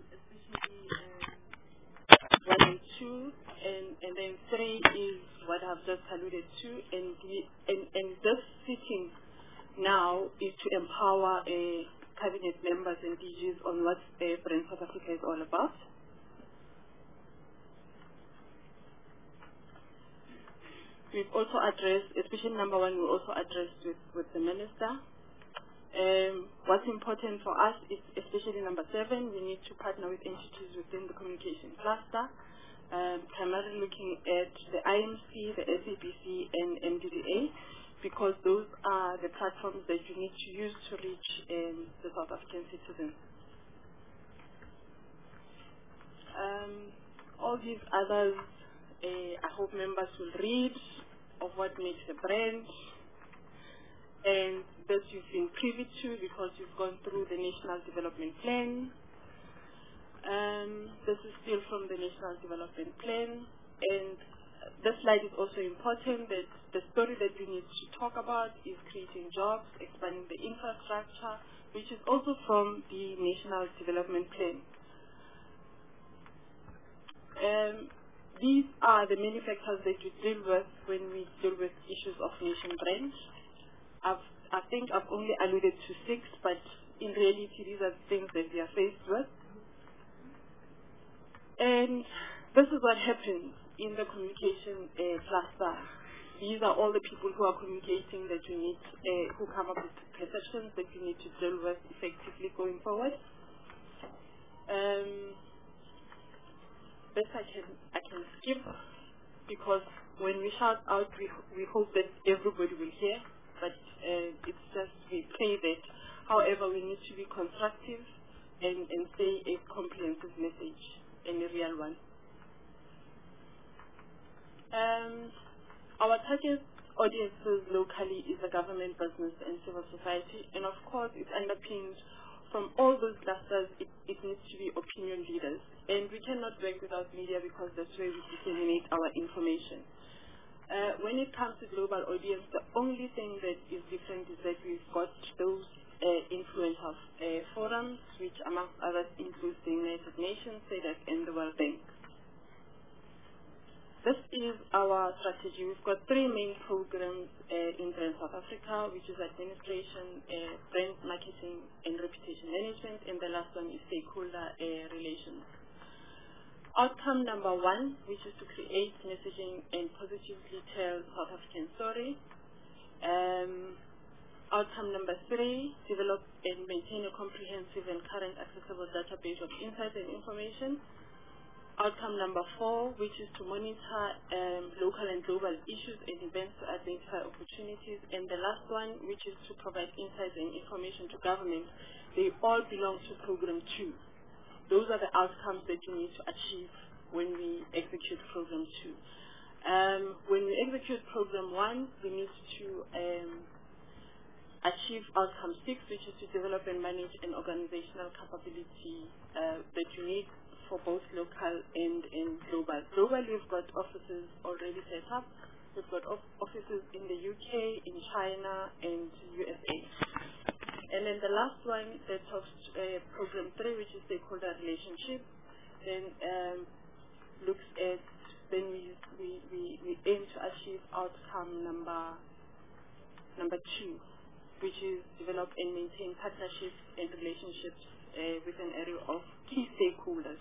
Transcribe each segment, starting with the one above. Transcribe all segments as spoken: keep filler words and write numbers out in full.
especially um, one and two, and, and then three is what I've just alluded to, and, we, and, and this sitting now is to empower uh, cabinet members and D Gs on what uh, Brand South Africa is all about. We've also addressed, especially number one, we also addressed with, with the minister. Um, what's important for us is, especially number seven, we need to partner with entities within the communication cluster, um, primarily looking at the I M C, the S A B C, and M D D A, because those are the platforms that you need to use to reach um, the South African citizens. Um, all these others, uh, I hope members will read of what makes a brand, and this you've been privy to because you've gone through the National Development Plan. Um, this is still from the National Development Plan, and this slide is also important that the story that we need to talk about is creating jobs, expanding the infrastructure, which is also from the National Development Plan. Um, these are the many factors that we deal with when we deal with issues of nation brand. I've, I think I've only alluded to six, but in reality these are things that we are faced with. And this is what happens in the communication uh, cluster. These are all the people who are communicating that you need, uh, who come up with perceptions that you need to deal with effectively going forward. Um, this I can, I can skip because when we shout out, we, we hope that everybody will hear, but uh, it's just we pray that, however, we need to be constructive and, and say a comprehensive message and a real one. Um, our target audiences locally is the government, business, and civil society, and of course it's underpinned from all those clusters. It, it needs to be opinion leaders, and we cannot work without media because that's where we disseminate our information. Uh, when it comes to global audience, the only thing that is different is that we've got those uh, influential uh, forums, which amongst others includes the United Nations, SADC, and the World Bank. This is our strategy. We've got three main programs uh, in Brand South Africa, which is administration, uh, brand marketing, and reputation management, and the last one is stakeholder uh, relations. Outcome number one, which is to create messaging and positively tell South African story. Um, outcome number three, develop and maintain a comprehensive and current accessible database of insights and information. Outcome number four, which is to monitor um, local and global issues and events to identify opportunities. And the last one, which is to provide insights and information to government. They all belong to program two. Those are the outcomes that you need to achieve when we execute program two. Um, when we execute program one, we need to um, achieve outcome six, which is to develop and manage an organizational capability uh, that you need for both local and, and global. Globally, we've got offices already set up. We've got of offices in the U K, in China, and U S A. And then the last one that talks uh, program three, which is stakeholder relationship, then um, looks at, then we, we, we, we aim to achieve outcome number, number two, which is develop and maintain partnerships and relationships uh, with an area of key stakeholders.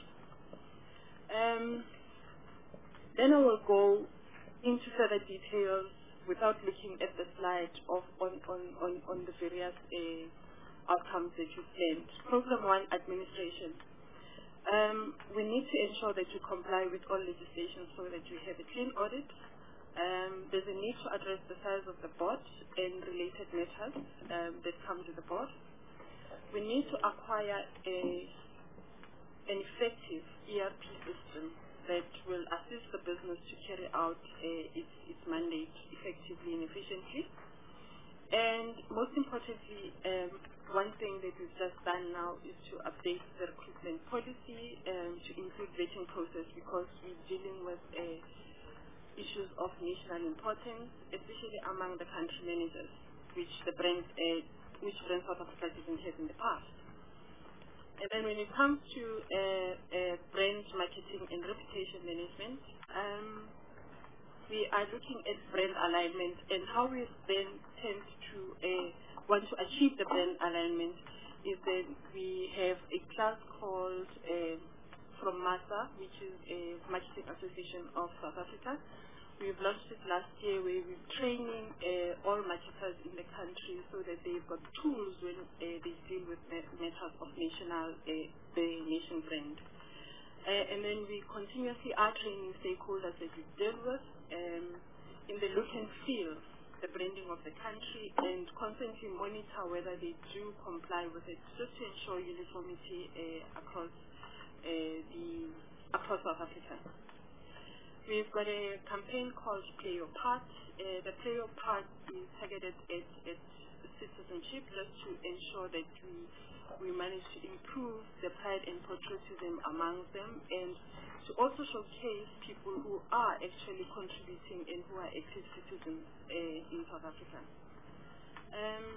Um, then I will go into further details without looking at the slide of on, on, on, on the various uh, outcomes that you planned. Program one, administration. Um, we need to ensure that you comply with all legislation so that you have a clean audit. Um, there's a need to address the size of the board and related matters um, that come to the board. We need to acquire a an effective E R P system that will assist the business to carry out uh, its, its mandate effectively and efficiently. And most importantly, um, one thing that we've just done now is to update the recruitment policy um, to include vetting process, because we're dealing with uh, issues of national importance, especially among the country managers, which the brand, uh, which Brand South Africa didn't have in the past. And then when it comes to uh, uh, brand marketing and reputation management, um, we are looking at brand alignment and how we then tend to uh, want to achieve the brand alignment is that we have a class called uh, from MASA, which is a Marketing Association of South Africa. We've launched it last year where we're training uh, all marketers in the country so that they've got tools when uh, they deal with matters of national, uh, the nation brand. Uh, and then we continuously are training stakeholders that we deal with um, in the look and feel, the branding of the country, and constantly monitor whether they do comply with it, just to ensure uniformity uh, across uh, the across South Africa. We've got a campaign called Play Your Part. Uh, the Play Your Part is targeted at, at citizenship, just to ensure that we we manage to improve the pride and patriotism among them, and to also showcase people who are actually contributing and who are active citizens uh, in South Africa. Um,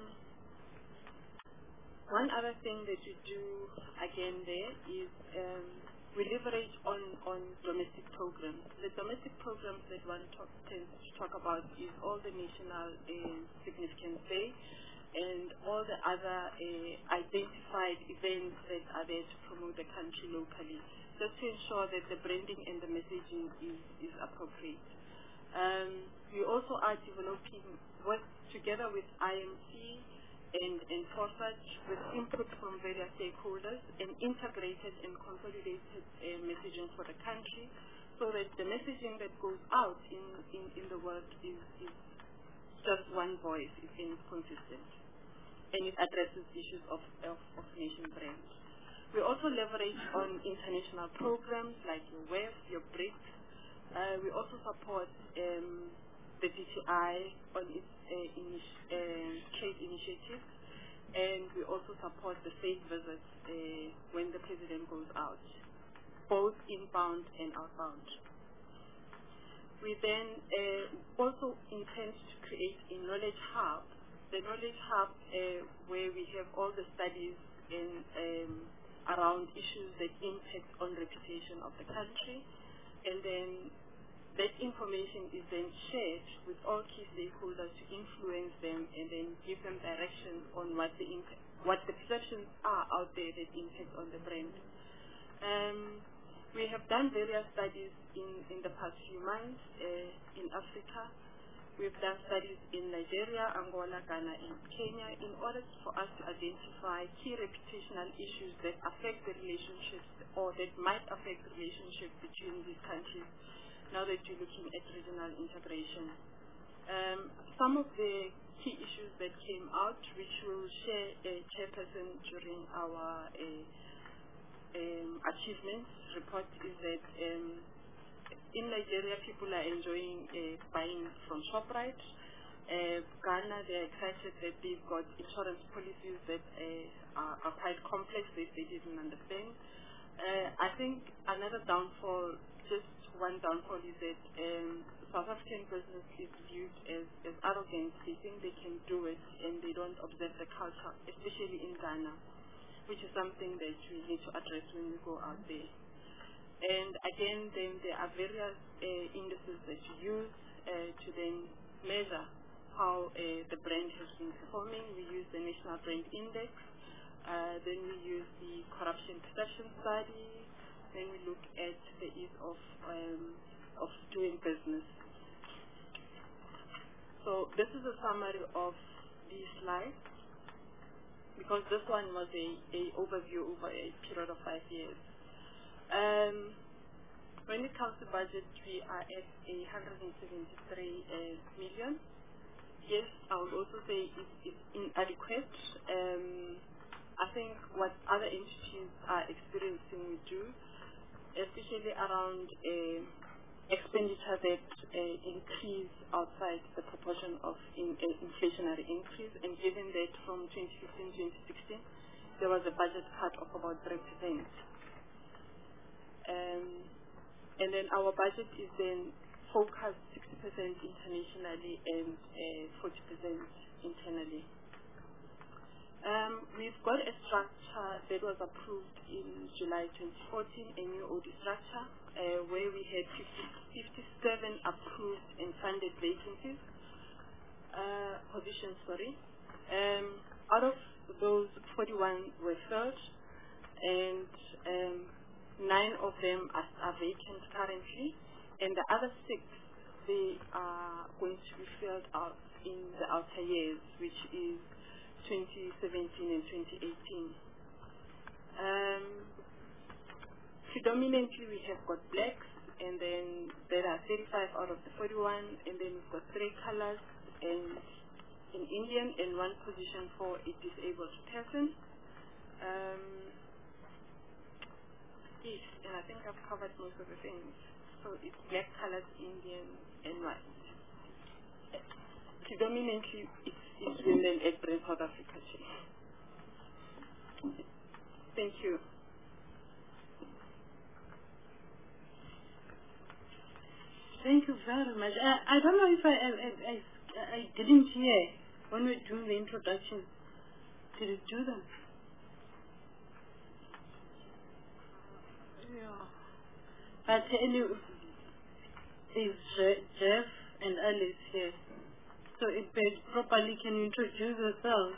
one other thing that we do again there is um, we leverage on, on domestic programs. The domestic programs that one talk, tends to talk about is all the national uh, significance day and all the other uh, identified events that are there to promote the country locally, just to ensure that the branding and the messaging is, is appropriate. Um, we also are developing, work together with I M C and, and FORSAT, with input from various stakeholders, and integrated and consolidated uh, messaging for the country, so that the messaging that goes out in, in, in the world is, is just one voice, it's consistent, and it addresses issues of, of, of nation brand. We also leverage on international programs like your W E F, your BRICS. Uh, we also support um, the D T I on its uh, initi uh, trade initiatives, and we also support the state visits uh, when the president goes out, both inbound and outbound. We then uh, also intend to create a knowledge hub. The knowledge hub uh, where we have all the studies in, um, around issues that impact on reputation of the country, and then that information is then shared with all key stakeholders to influence them and then give them direction on what the impact, what the perceptions are out there that impact on the brand. Um, We have done various studies in, in the past few months uh, in Africa. We've done studies in Nigeria, Angola, Ghana, and Kenya in order for us to identify key reputational issues that affect the relationships or that might affect the relationship between these countries now that you're looking at regional integration. Um, some of the key issues that came out, which we'll share a chairperson during our uh, Um, achievements report, is that um, in Nigeria people are enjoying uh, buying from ShopRite. Uh, Ghana, they're excited that they've got insurance policies that uh, are, are quite complex that they didn't understand. Uh, I think another downfall, just one downfall, is that um, South African business is viewed as, as arrogant. They think they can do it and they don't observe the culture, especially in Ghana, which is something that we need to address when we go out there. And again, then there are various uh, indices that you use uh, to then measure how uh, the brand has been performing. We use the National Brand Index, uh, then we use the Corruption Perception Study, then we look at the ease of, um, of doing business. So this is a summary of these slides, because this one was a, a overview over a period of five years. Um, when it comes to budget, we are at one hundred seventy-three uh, million. Yes, I would also say it's, it's inadequate. Um, I think what other entities are experiencing, we do, especially around uh, expenditure that uh, increase outside the proportion of in, uh, inflationary increase, and given that from twenty fifteen to twenty sixteen there was a budget cut of about three percent. Um, and then our budget is then focused sixty percent internationally and uh, forty percent internally. Um, we've got a structure that was approved in July twenty fourteen, a new O D structure, uh, where we had fifty, fifty-seven approved and funded vacancies, uh, positions, sorry. Um, out of those, forty-one were filled, and um, nine of them are, are vacant currently, and the other six, they are going to be filled out in the outer years, which is twenty seventeen and twenty eighteen. Um, predominantly, we have got blacks, and then there are thirty-five out of the forty-one, and then we've got three colors, and an Indian, and one position for a disabled person. Um, yes, and I think I've covered most of the things. So it's black colors, Indian, and white. Predominantly, it's, it's women at Brand South Africa. Thank you. Thank you very much. I, I don't know if I, I, I, I didn't hear when we were doing the introduction. Did you do them? Yeah. But anyway, is Jeff and Alice here? So if they properly, can you introduce yourself?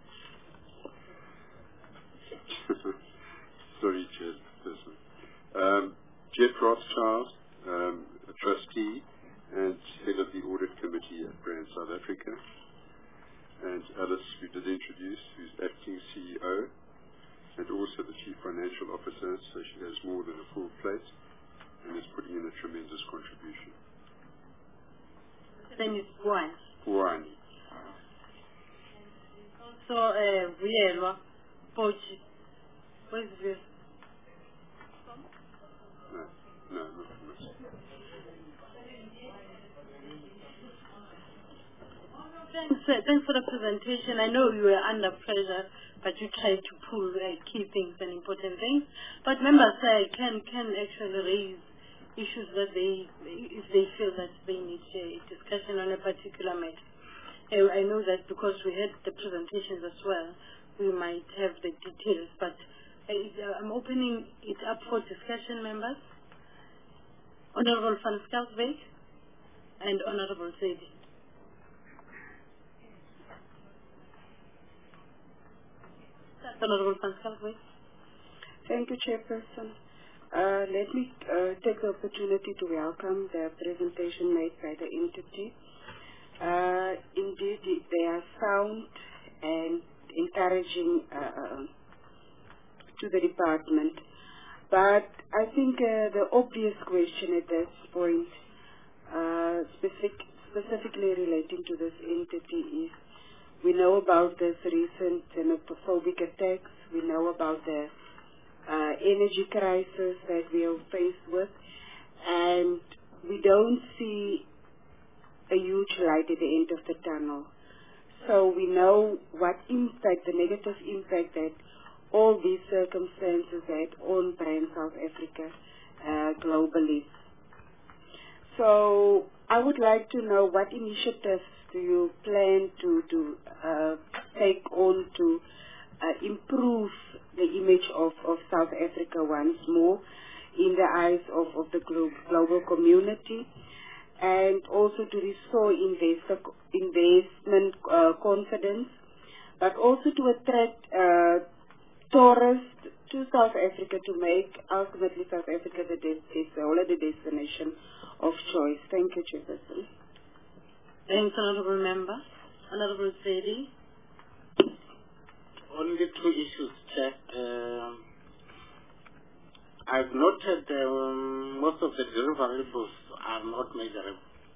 Sorry, Chairperson. Um, Jeff Rothschild, um, a trustee and head of the Audit Committee at Brand South Africa. And Alice, we did introduce, who's acting C E O and also the Chief Financial Officer, so she has more than a full plate and is putting in a tremendous contribution. Then it's one. One. So, uh, Vuyelwa, Pochi. Where's this? No, no, not much. Thanks, uh, thanks for the presentation. I know you were under pressure, but you tried to pull uh, key things and important things. But members uh, can can actually raise issues that they, if they feel that they need a discussion on a particular matter. Uh, I know that because we had the presentations as well, we might have the details, but uh, I'm opening it up for discussion, members. Honorable Van Schalkwyk and Honorable Zedi. Honorable Van Schalkwyk. Thank you, Chairperson. Uh, let me uh, take the opportunity to welcome the presentation made by the entity. Uh, indeed, they are sound and encouraging uh, to the department. But I think uh, the obvious question at this point, uh, specific, specifically relating to this entity, is we know about this recent xenophobic attacks. We know about the uh, energy crisis that we are faced with, and we don't see a huge light at the end of the tunnel. So we know what impact, the negative impact that all these circumstances had on Brand South Africa uh, globally. So I would like to know what initiatives do you plan to, to uh, take on to uh, improve the image of, of South Africa once more in the eyes of, of the glo global community, and also to restore investor, investment uh, confidence, but also to attract uh, tourists to South Africa to make ultimately South Africa the, des the holiday destination of choice. Thank you, Chairperson. Thanks, Honorable Member. Honorable Zedi. Only two issues, Chair. Uh, I've noted um, most of the deliverables are not measurable.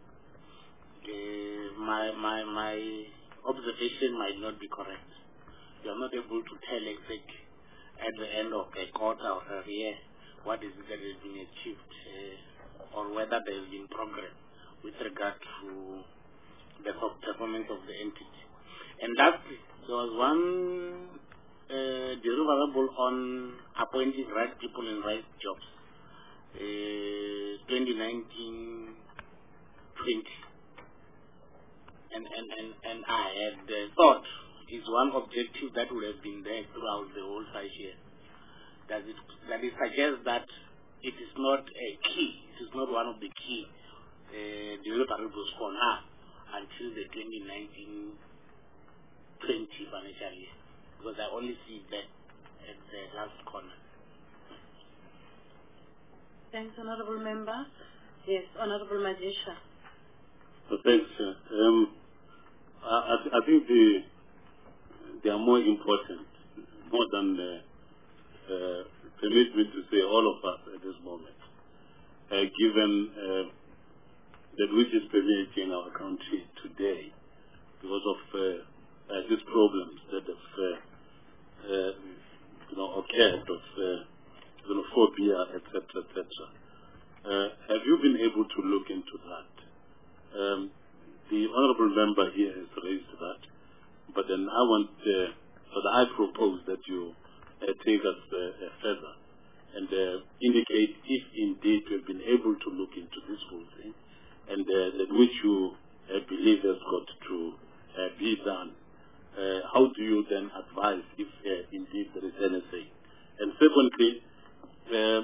Uh, my, my, my observation might not be correct. You are not able to tell exactly at the end of a quarter or a year what is it that has been achieved uh, or whether there has been progress with regard to the performance of the entity. And lastly, there was one uh, deliverable on appointing right people in right jobs, uh, twenty nineteen twenty. And, and, and, and I had uh, thought is one objective that would have been there throughout the whole five years. Does it, that it suggests that it is not a key, it is not one of the key uh, deliverables for now until the twenty nineteen twenty financial year, because I only see that at the last corner. Thanks, Honorable Member. Yes, Honorable Majesha. Uh, thanks. Uh, um, I, I, th I think the, they are more important, more than uh, uh, permit me to say all of us at this moment, uh, given uh, that which is permeating our country today because of uh, uh, these problems that have uh, uh, you know, occurred of uh, xenophobia, et cetera, et cetera. Uh, have you been able to look into that? Um, the honourable member here has raised that, but then I want, uh, but I propose that you uh, take us uh, uh, further and uh, indicate if indeed you have been able to look into this whole thing, and uh, that which you uh, believe has got to uh, be done. Uh, how do you then advise if uh, indeed there is anything? And secondly, uh,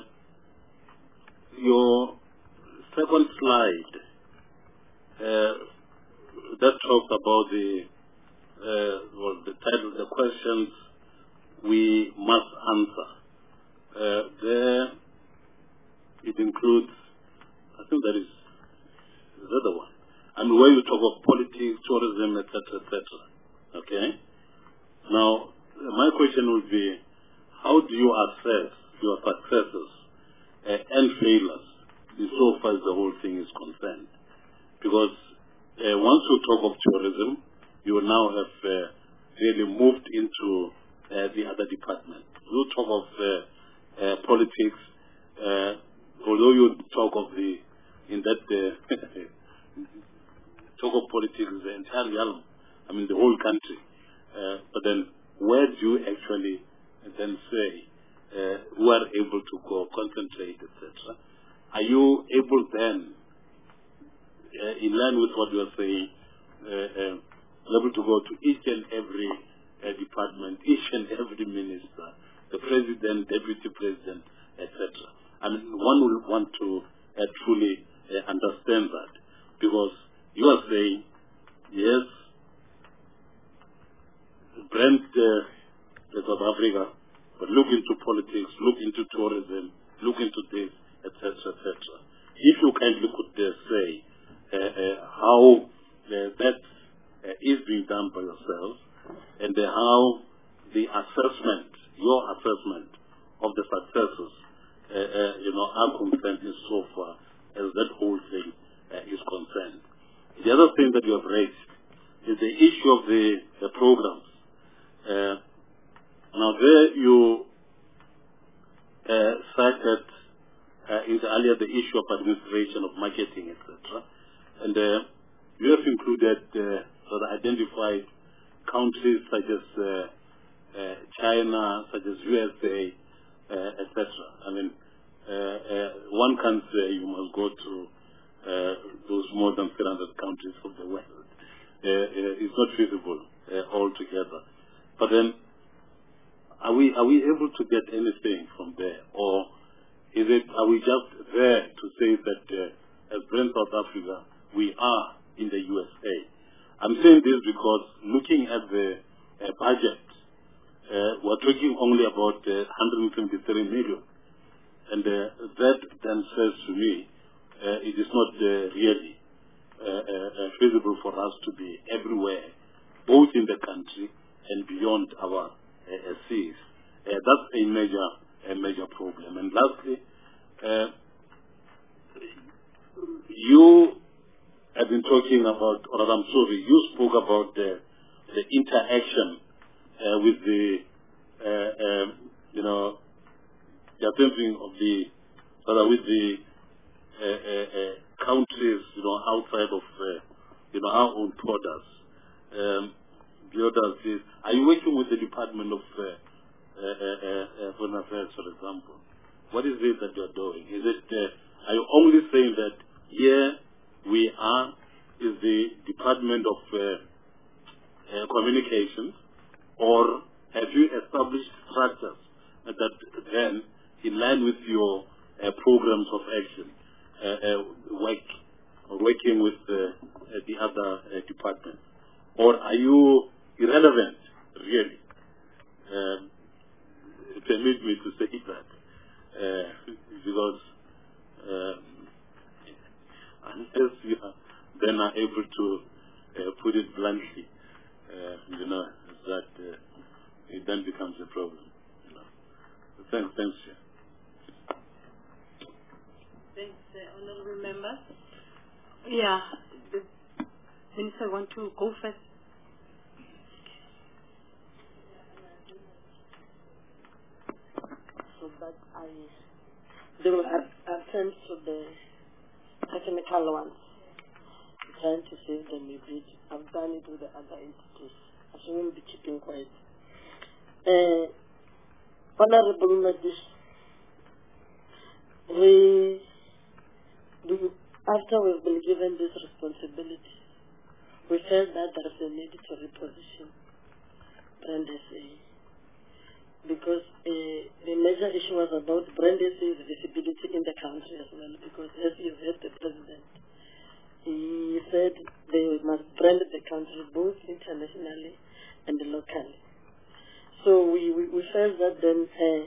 your second slide uh, that talks about the uh, well, the title, the questions we must answer. Uh, there, it includes, I think that is the other one. I mean, where you talk of politics, tourism, et cetera, et cetera. Okay. Now, my question would be, how do you assess your successes uh, and failures so far as the whole thing is concerned? Because uh, once you talk of tourism, you now have uh, really moved into uh, the other department. You talk of uh, uh, politics, uh, although you talk of the, in that, uh, talk of politics is the entire realm, I mean the whole country. Uh, but then where do you actually then say uh, who are able to go, concentrate, et cetera? Are you able then, uh, in line with what you are saying, uh, uh, able to go to each and every uh, department, each and every minister, the president, deputy president, et cetera? I mean, one will want to uh, truly uh, understand that, because you are saying, yes, Brent uh, South Africa, but look into politics, look into tourism, look into this, et cetera, et cetera. If you kindly could uh, say uh, uh, how uh, that uh, is being done by yourself, and uh, how the assessment, your assessment of the successes, uh, uh, you know, are concerned so far as that whole thing uh, is concerned. The other thing that you have raised is the issue of the, the programs. Uh, now there you uh, cited uh, in the earlier the issue of administration of marketing, et cetera. And uh, you have included uh, or identified countries such as uh, uh, China, such as U S A, uh, et cetera. I mean, uh, uh, one can say you must go to uh, those more than three hundred countries of the world. Uh, uh, it's not feasible uh, altogether. But then, are we are we able to get anything from there, or is it are we just there to say that uh, as Brent South Africa we are in the U S A? I'm saying this because looking at the uh, budget, uh, we're talking only about uh, one hundred seventy-three million, and uh, that then says to me uh, it is not uh, really uh, uh, feasible for us to be everywhere, both in the country and beyond our uh, seas. Uh, that's a major, a major problem. And lastly, uh, you have been talking about, or I'm sorry, you spoke about the, the interaction uh, with the, uh, um, you know, the attempting of the, rather with the uh, uh, uh, countries, you know, outside of, uh, you know, our own borders. Um, The others is, are you working with the Department of uh, uh, uh, uh, Foreign Affairs, for example? What is it that you're doing? Is it, uh, are you only saying that here we are, is the Department of uh, uh, Communications, or have you established structures that then, in line with your uh, programs of action, uh, uh, work working with uh, uh, the other uh, departments, or are you irrelevant, really? Um, permit me to say that, uh, because um, unless you are then are able to uh, put it bluntly, uh, you know, that uh, it then becomes a problem. You know. Thanks, thanks, Chair. Thanks, uh, honourable member. Yeah, the minister want to go first. So that I, they will attend to the technical ones, trying to save them a bit. I've done it with the other entities. I shouldn't be keeping quiet. Uh, Honorable Madis, we, we, after we've been given this responsibility, we felt that there is a need to reposition Brand S A. Because uh, the major issue was about Brand S A's visibility in the country as well. Because as you heard the President, he said they must brand the country both internationally and locally. So we, we, we felt that then uh,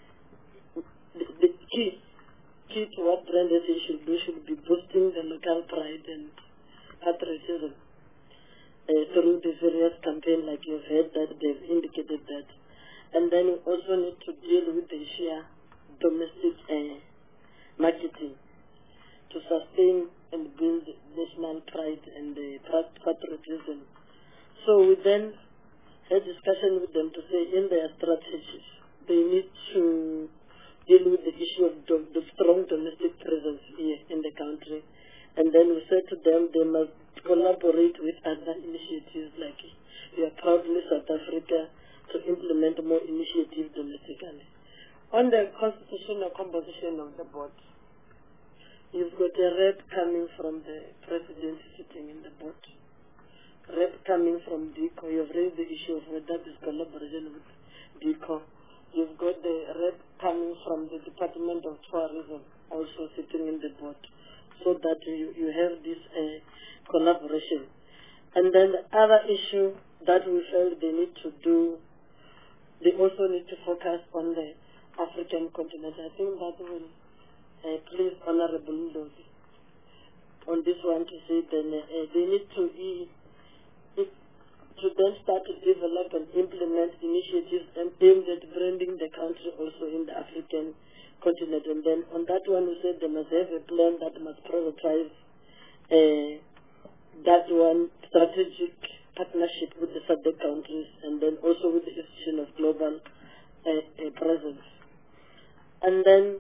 the, the key, key to what Brand S A should do should be boosting the local pride and patriotism uh, through the various campaigns, like you've heard that they've indicated that. And then we also need to deal with the sheer domestic uh, marketing to sustain and build national pride and uh, patriotism. So we then had discussion with them to say in their strategies they need to deal with the issue of do the strong domestic presence here in the country. And then we said to them they must collaborate with other initiatives like We Are Proudly South Africa, to implement more initiatives domestically. On the constitutional composition of the board, you've got a rep coming from the president sitting in the board, rep coming from D I C O. You've raised the issue of whether there's collaboration with D I C O. You've got the rep coming from the Department of Tourism also sitting in the board, so that you, you have this uh, collaboration. And then the other issue that we felt they need to do, they also need to focus on the African continent. I think that will uh, please Honorable Ndozi on this one to say then uh, they need to e e to then start to develop and implement initiatives and aimed at branding the country also in the African continent. And then on that one we said they must have a plan that must prioritize uh, that one strategic partnership with the S A D C countries, and then also with the institution of global uh, uh, presence. And then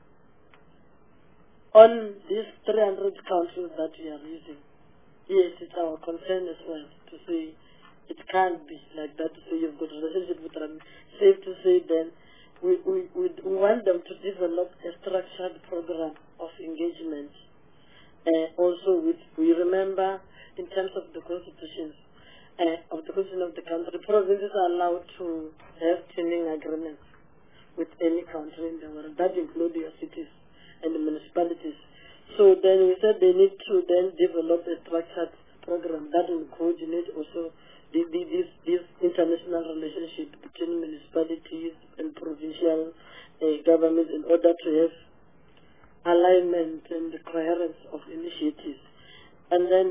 on these three hundred countries that we are using, yes, it's our concern as well to say it can't be like that. So you've got a relationship with them. Safe to say then we, we, we want them to develop a structured program of engagement. Uh, also, with, we remember in terms of the constitutions, Uh, of the constitution of the country, provinces are allowed to have teaming agreements with any country in the world. That includes your cities and the municipalities. So then we said they need to then develop a structured program that will coordinate also the, the, this, this international relationship between municipalities and provincial uh, governments in order to have alignment and the coherence of initiatives. And then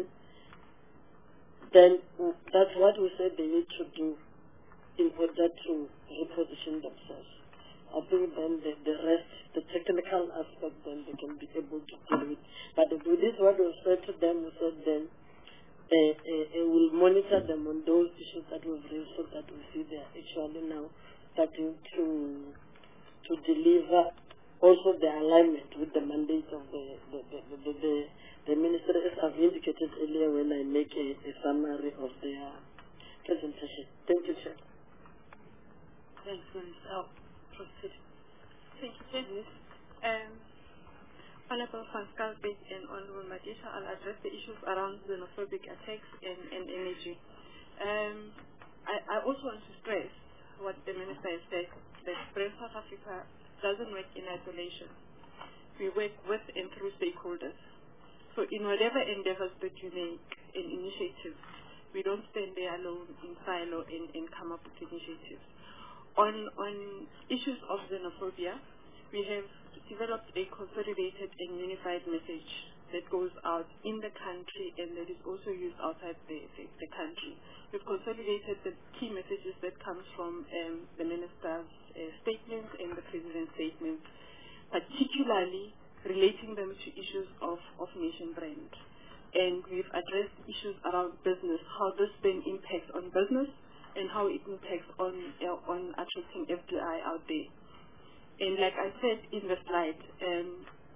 then that's what we said they need to do in order to reposition themselves. I think then the, the rest, the technical aspect, then they can be able to deal with. But with this, what we said to them, we said then uh, uh, uh, we'll monitor them on those issues that we've raised so that we see they are actually now starting to to deliver also the alignment with the mandate of the the, the, the, the, the The minister, as I've indicated earlier when I make a, a summary of their presentation. Thank you, Chair. Thanks, Minister. Oh, proceed. Thank you, Chair. Um, Honorable Van Schalkwyk and Honorable Madisha, I'll address the issues around xenophobic attacks and, and energy. Um, I, I also want to stress what the Minister has said, that Brand South Africa doesn't work in isolation. We work with and through stakeholders. So in whatever endeavors that you make and initiatives, we don't stand there alone in silo and, and come up with initiatives. On, on issues of xenophobia, we have developed a consolidated and unified message that goes out in the country and that is also used outside the, the, the country. We've consolidated the key messages that comes from um, the Minister's uh, statements and the President's statements, particularly relating them to issues of, of nation brand. And we've addressed issues around business, how this then impacts on business and how it impacts on, uh, on attracting F D I out there. And like I said in the slide, um,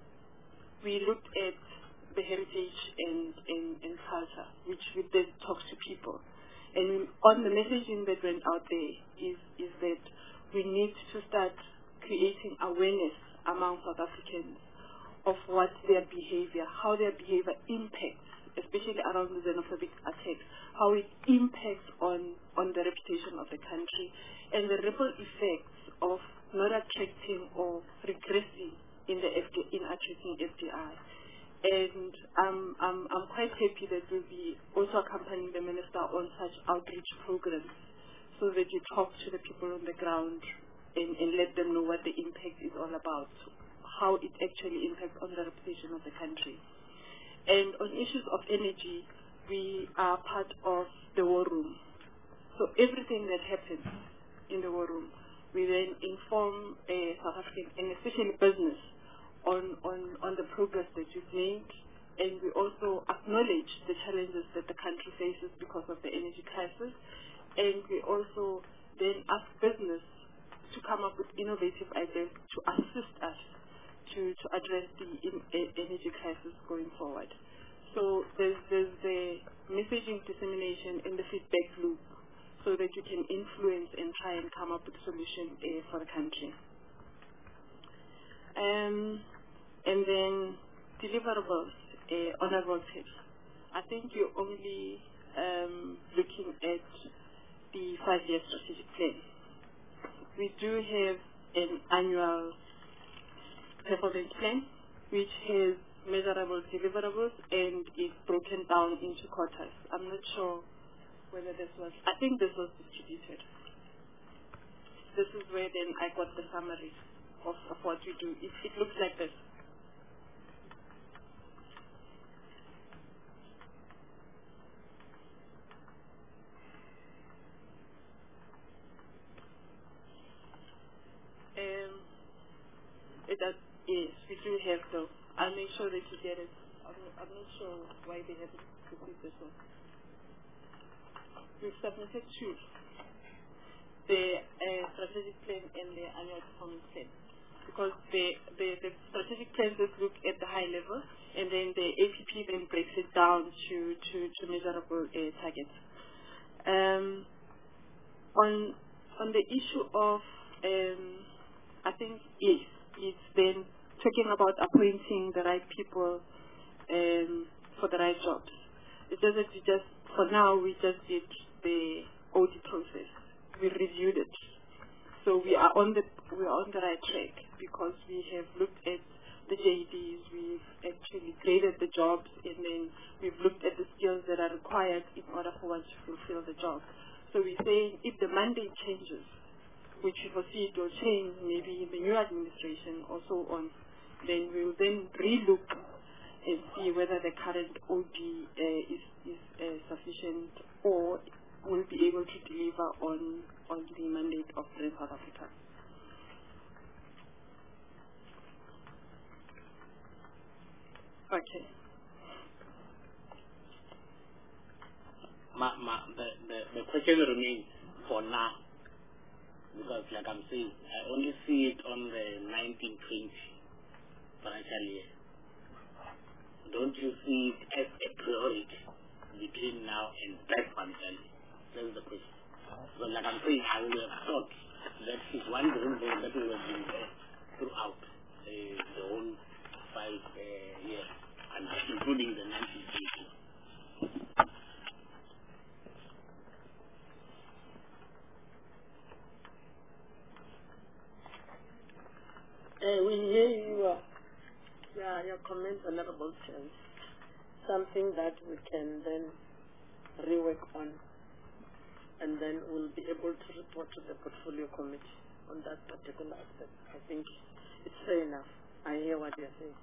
we looked at the heritage and, and, and culture, which we then talk to people. And on the messaging that went out there is, is that we need to start creating awareness among South Africans of what their behavior, how their behavior impacts, especially around the xenophobic attacks, how it impacts on, on the reputation of the country and the ripple effects of not attracting or regressing in the F D, in attracting F D I. And um, I'm, I'm quite happy that we'll be also accompanying the Minister on such outreach programs so that you talk to the people on the ground and, and let them know what the impact is all about, how it actually impacts on the reputation of the country. And on issues of energy, we are part of the war room. So everything that happens in the war room, we then inform uh, South African and especially business on, on, on the progress that we've made, and we also acknowledge the challenges that the country faces because of the energy crisis, and we also then ask business to come up with innovative ideas to assist us to, to address the in, uh, energy crisis going forward. So there's, there's the messaging dissemination and the feedback loop so that you can influence and try and come up with a solution uh, for the country. Um, and then deliverables, uh, honorable tips. I think you're only um, looking at the five-year strategic plan. We do have an annual performance plan which has measurable deliverables and is broken down into quarters. I'm not sure whether this was, I think this was distributed. This is where then I got the summary of, of what we do. It, it looks like this. Um, it does, yes, we do have though. I'll make sure that you get it. I'm, I'm not sure why they haven't received this one. We've submitted two. The uh, strategic plan and the annual performance plan. Because the, the, the strategic plans just look at the high level, and then the A P P then breaks it down to, to, to measurable uh, targets. Um, on, on the issue of, um, I think, yes, it's then talking about appointing the right people um, for the right jobs. It doesn't just, for now, we just did the audit process. We reviewed it. So we are on the we are on the right track because we have looked at the J Ds, we've actually graded the jobs, and then we've looked at the skills that are required in order for one to fulfill the job. So we're saying if the mandate changes, which we foresee it will change maybe in the new administration or so on, then we will then relook and see whether the current O D uh, is, is uh, sufficient or will be able to deliver on, on the mandate of South Africa. Okay. Ma, ma, the, the, the question remains for now, because like I'm saying, I only see it on the nineteen twenty financial year. Don't you see it as a priority between now and that financial year? That's the question. So like I'm saying, I would have thought that is one reason that we have been there throughout uh, the whole five uh, years, and including the nineteen twenty. we hear you. Yeah, your comments, Honorable Chair. Something that we can then rework on, and then we'll be able to report to the portfolio committee on that particular aspect. I think it's fair enough. I hear what you're saying.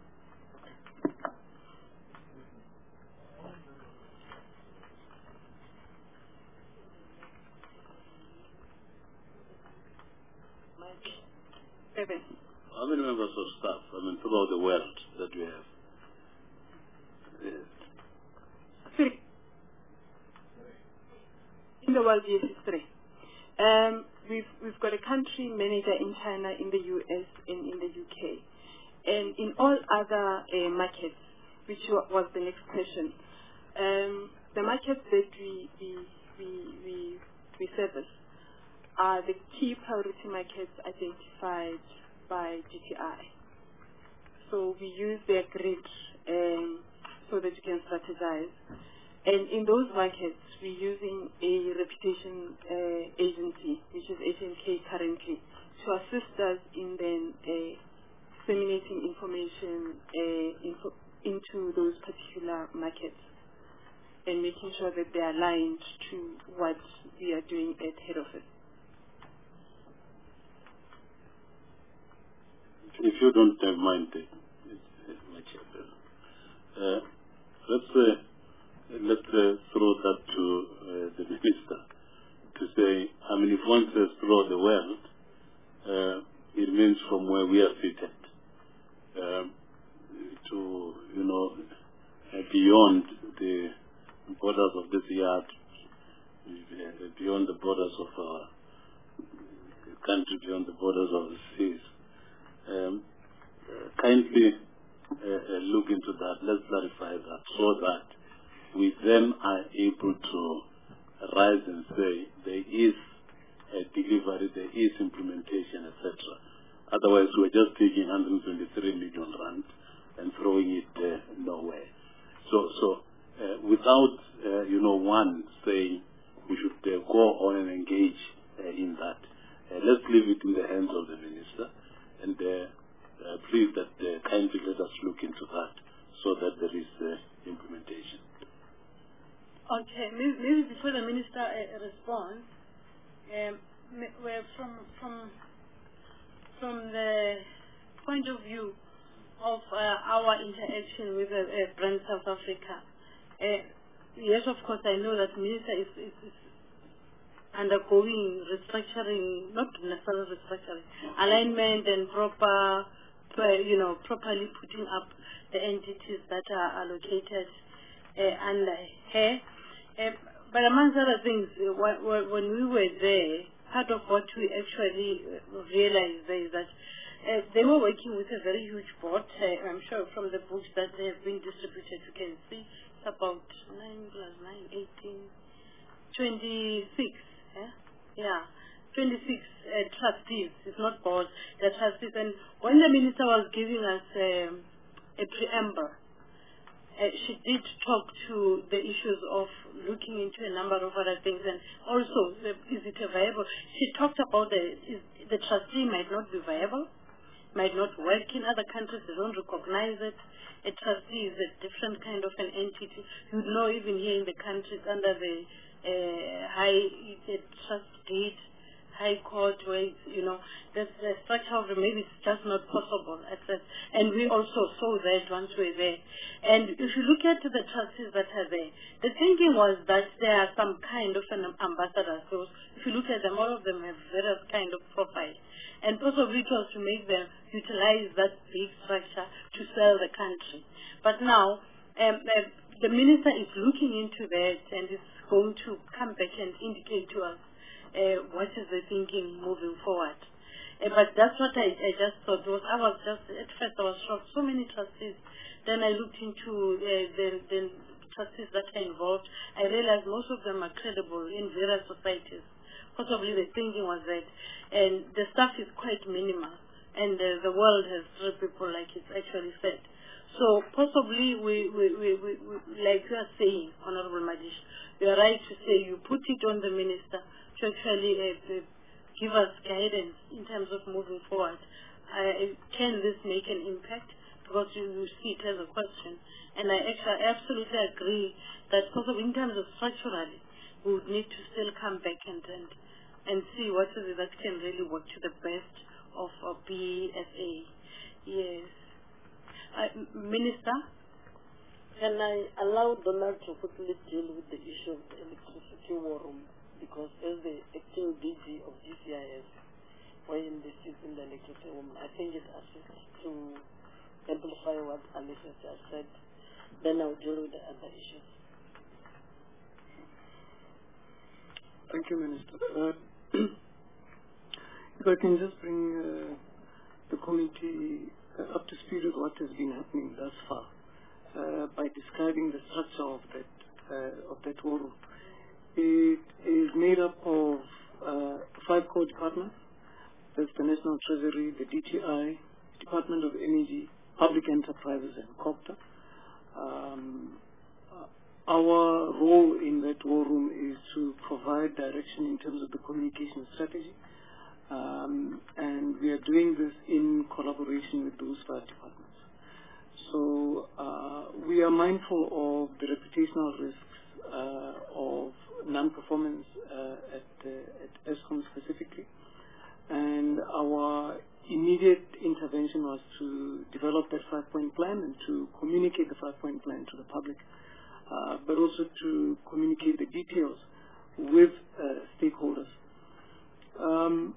Seven. How many members of staff, I mean, throughout the world that we have? Yes. Three. In the world, yes, it's three. Um, we've, we've got a country manager in China, in the U S, and in the U K. And in all other uh, markets, which was the next question, um, the markets that we, we, we, we, we service are the key priority markets identified by G T I. So we use their grid um, so that you can strategize. And in those markets, we're using a reputation uh, agency, which is H M K currently, to assist us in then uh, disseminating information uh, info into those particular markets and making sure that they are aligned to what we are doing at head office. If you don't have mind, uh, let's uh, let's uh, throw that to uh, the minister to say, I mean, if one says throughout the world, uh, it means from where we are seated um, to, you know, uh, beyond the borders of this yard, uh, beyond the borders of our country, beyond the borders of the seas. Um, uh, kindly uh, uh, look into that. Let's clarify that so that we then are able to rise and say there is a delivery, there is implementation, et cetera. Otherwise, we're just taking one hundred twenty-three million rand and throwing it uh, nowhere. So, so uh, without uh, you know, one saying we should uh, go on and engage uh, in that, uh, let's leave it in the hands of the minister. And uh, uh, please that uh, kindly let us look into that so that there is uh, implementation. Okay, maybe, maybe before the minister uh, responds, um, we're from from from the point of view of uh, our interaction with uh, uh, Brand South Africa. Uh, yes, of course, I know that minister is, is, is undergoing restructuring, not necessarily restructuring, alignment and proper, you know, properly putting up the entities that are allocated uh, under her. Uh, but amongst other things, uh, when we were there, part of what we actually realized there is that uh, they were working with a very huge board. Uh, I'm sure from the books that they have been distributed, you can see it's about nine plus nine, eighteen, twenty-six. Yeah, yeah. twenty-six uh, trustees, it's not board, the trustees. And when the minister was giving us um, a preamble, uh, she did talk to the issues of looking into a number of other things, and also, uh, is it a viable? She talked about the, is, the trustee might not be viable, might not work in other countries, they don't recognize it. A trustee is a different kind of an entity. You know, even here in the countries under the Uh, high uh, trust deed, high court, where you know the, the structure of the maybe it's just not possible. At that. And we also saw that once we were there. And if you look at the trustees that are there, the thinking was that there are some kind of an ambassador. So if you look at them, all of them have various kind of profile. And possibly it was to make them utilize that big structure to sell the country. But now um, uh, the minister is looking into that and is going to come back and indicate to us uh, what is the thinking moving forward. Uh, but that's what I, I just thought. Was, I was just, at first I was shocked, so many trustees. Then I looked into uh, the, the trustees that are involved. I realized most of them are credible in various societies. Possibly the thinking was that. And the staff is quite minimal. And uh, the world has three people, like it's actually said. So possibly, we, we, we, we, we like you are saying, Honorable Madish, you are right to say you put it on the minister to actually uh, uh, give us guidance in terms of moving forward. I, can this make an impact? Because you, you see it as a question. And I actually I absolutely agree that also in terms of structurally, we would need to still come back and and, and see what is it that can really work to the best of uh, B S A. Yes. Uh, Minister? Can I allow Donald to quickly deal with the issue of the electricity war room? Because as the acting D G of G C I S, when in the seat in the electricity room, I think it assists to amplify what Alicia just said. Then I'll deal with the other issues. Thank you, Minister. Uh, if I can just bring uh, the committee uh, up to speed with what has been happening thus far uh, by describing the structure of that uh, of that war room. It is made up of uh, five core departments. There's the National Treasury, the D T I, Department of Energy, Public Enterprises, and COPTA. Um, our role in that war room is to provide direction in terms of the communication strategy, um, and we are doing this in collaboration with those five departments. So uh, we are mindful of the reputational risks uh, of non-performance uh, at, uh, at ESCOM specifically, and our immediate intervention was to develop that five-point plan and to communicate the five-point plan to the public, uh, but also to communicate the details with uh, stakeholders. Um,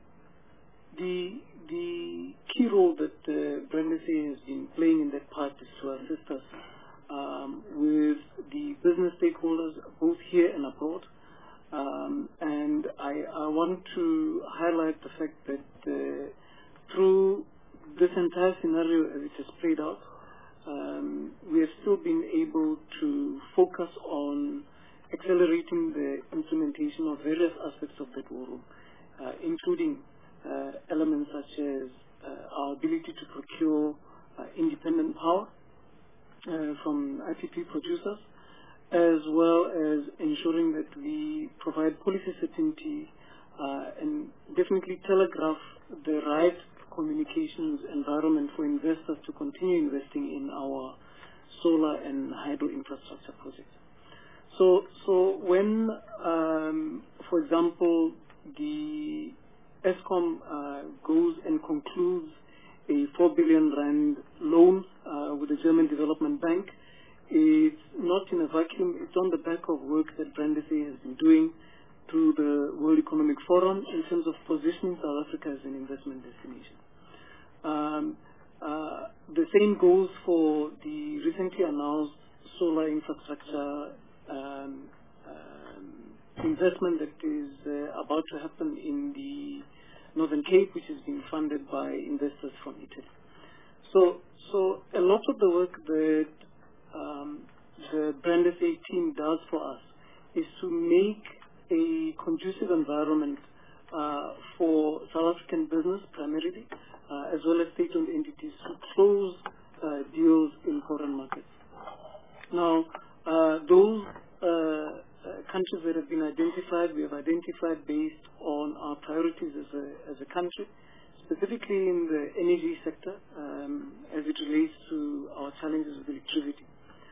the, the key role that uh, Brandis has been playing in that part is to assist us um, with the business stakeholders, both here and abroad. Um, and I, I want to highlight the fact that uh, through this entire scenario as it has played out, um, we have still been able to focus on accelerating the implementation of various aspects of that war room, uh, including uh, elements such as uh, our ability to procure uh, independent power uh, from I P P producers, as well as ensuring that we provide policy certainty uh, and definitely telegraph the right communications environment for investors to continue investing in our solar and hydro infrastructure projects. So, so when, um, for example, the ESCOM uh, goes and concludes a four billion rand loan uh, with the German Development Bank, it's not in a vacuum. It's on the back of work that Brandis has been doing through the World Economic Forum in terms of positioning South Africa as an investment destination. Um, uh, the same goes for the recently announced solar infrastructure um, um, investment that is uh, about to happen in the Northern Cape, which is being funded by investors from Italy. So, so a lot of the work that um, the Brandis team does for us is to make a conducive environment uh, for South African business primarily, uh, as well as state-owned entities to close uh, deals in foreign markets. Now, uh, those uh, uh, countries that have been identified, we have identified based on our priorities as a, as a country, specifically in the energy sector, um, as it relates to our challenges with electricity.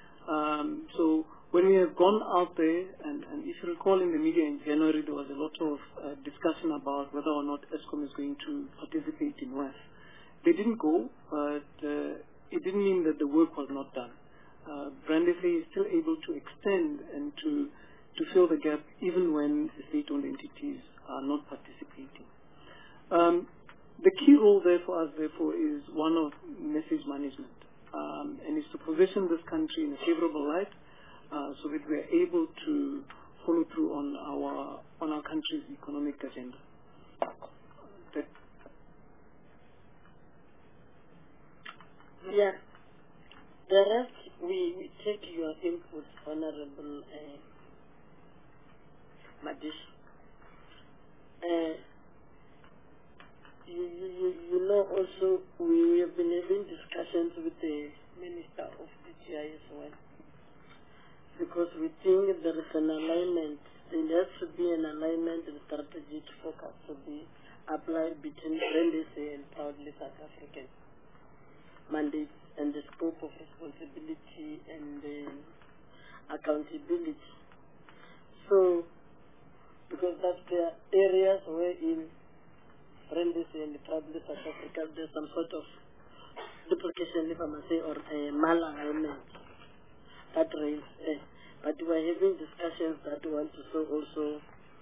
Um, so when we have gone out there, and, and if you recall in the media in January, there was a lot of uh, discussion about whether or not ESCOM is going to participate in W E F. They didn't go, but uh, it didn't mean that the work was not done. Uh, Brandis is still able to extend and to, to fill the gap even when the state-owned entities are not participating. Um, the key role there for us, therefore, is one of message management. Um, and is to position this country in a favorable light uh, so that we are able to follow through on our on our country's economic agenda. That yeah. The rest, we, we take your input, Honorable uh, Madish. Uh, You, you, you know also we have been having discussions with the Minister of D T I as well, because we think there is an alignment. There has to be an alignment and strategic focus to be applied between Brandis and Proudly South Africa. mandates and the scope of responsibility and uh, accountability. So, because that's the areas where in Brandis and probably South Africa there's some sort of duplication, if I must say, or a malalignment that raised. Uh, but we're having discussions that we want to show also,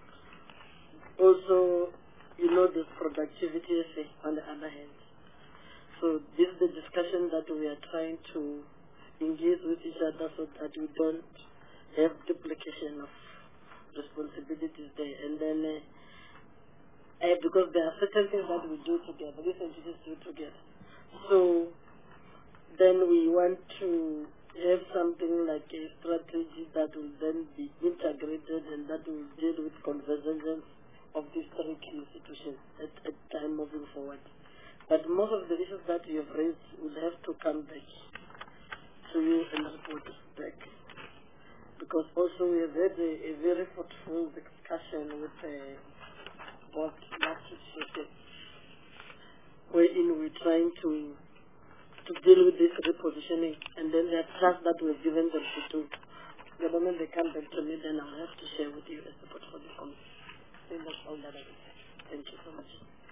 also, you know, this productivity effect on the other hand. So this is the discussion that we are trying to engage with each other so that we don't have duplication of responsibilities there. And then, uh, uh, because there are certain things that we do together, these entities do together. So then we want to have something like a strategy that will then be integrated and that will deal with convergence of these three key institutions at, at time moving forward. But most of the issues that you have raised will have to come back to you and report back. Because also we have had a, a very fruitful discussion with the board matrix, wherein we're trying to to deal with this repositioning and then the trust that we've given them to do. The moment they come back to me, then I'll have to share with you as the portfolio committee. I think that's all that I can say. Thank you so much.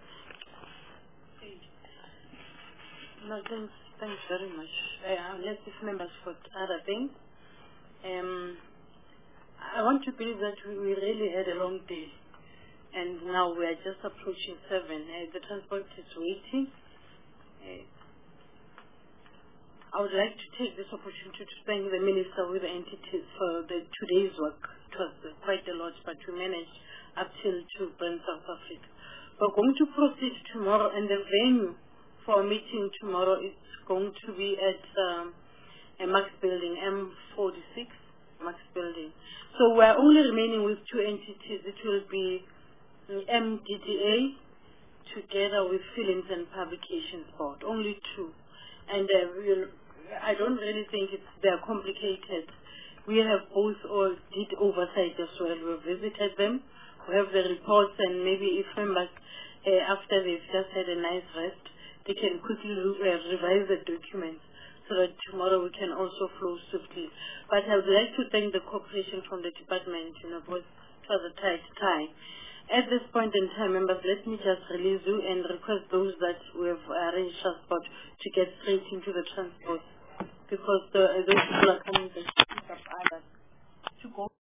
No, thanks, thanks very much. Uh, unless if members got other things. Um, I want to believe that we, we really had a long day. And now we are just approaching seven. Uh, the transport is waiting. Uh, I would like to take this opportunity to thank the Minister with the entities for the today's work. It was uh, quite a lot, but we managed up till to Brand South Africa. We're going to proceed tomorrow, and the venue for a meeting tomorrow is going to be at um, a Max Building, M forty-six, Max Building. So we're only remaining with two entities. It will be M D D A together with Films and Publications Board, only two. And uh, we'll, I don't really think it's they're complicated. We have both all did oversight as well. We've visited them. We have the reports, and maybe if members, uh, after they've just had a nice rest, they can quickly uh, revise the documents so that tomorrow we can also flow swiftly. But I would like to thank the cooperation from the department, you know, because it was a tight time. At this point in time, members, let me just release you and request those that we have arranged transport to get straight into the transport, because the, those people are coming to pick up others to go.